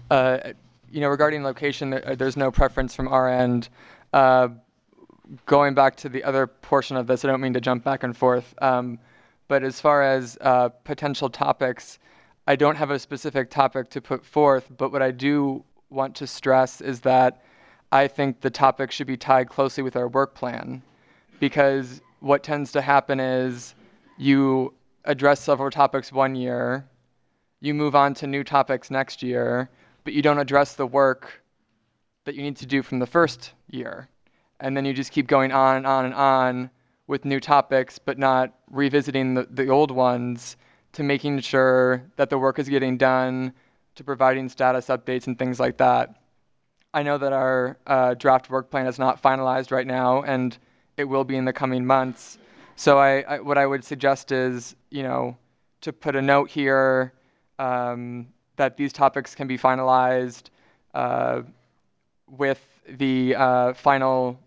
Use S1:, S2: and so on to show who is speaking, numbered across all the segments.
S1: Uh, Regarding location, there's no preference from our end. Uh, Going back to the other portion of this, I don't mean to jump back and forth, but as far as potential topics, I don't have a specific topic to put forth, but what I do want to stress is that I think the topic should be tied closely with our work plan, because what tends to happen is you address several topics one year, you move on to new topics next year, but you don't address the work that you need to do from the first year. And then you just keep going on and on and on with new topics, but not revisiting the old ones, to making sure that the work is getting done, to providing status updates and things like that. I know that our draft work plan is not finalized right now, and it will be in the coming months. So what I would suggest is, to put a note here, that these topics can be finalized uh, with the final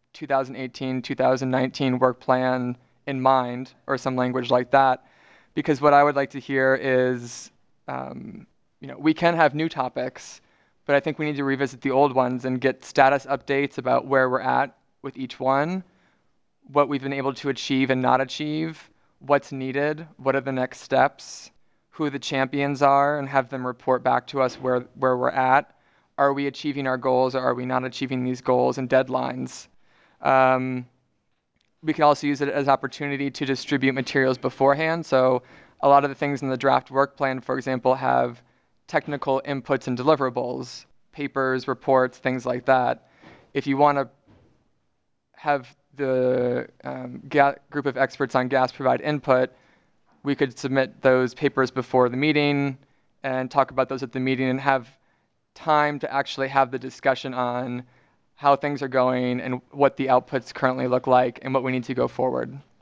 S1: 2018-2019 work plan in mind, or some language like that. Because what I would like to hear is, we can have new topics, but I think we need to revisit the old ones and get status updates about where we're at with each one, what we've been able to achieve and not achieve, what's needed, what are the next steps, who the champions are, and have them report back to us where we're at. Are we achieving our goals, or are we not achieving these goals, and deadlines? Um, we can also use it as opportunity to distribute materials beforehand. So a lot of the things in the draft work plan, for example, have technical inputs and deliverables, papers, reports, things like that. If you want to have the group of experts on gas provide input, we could submit those papers before the meeting and talk about those at the meeting, and have time to actually have the discussion on how things are going and what the outputs currently look like and what we need to go forward.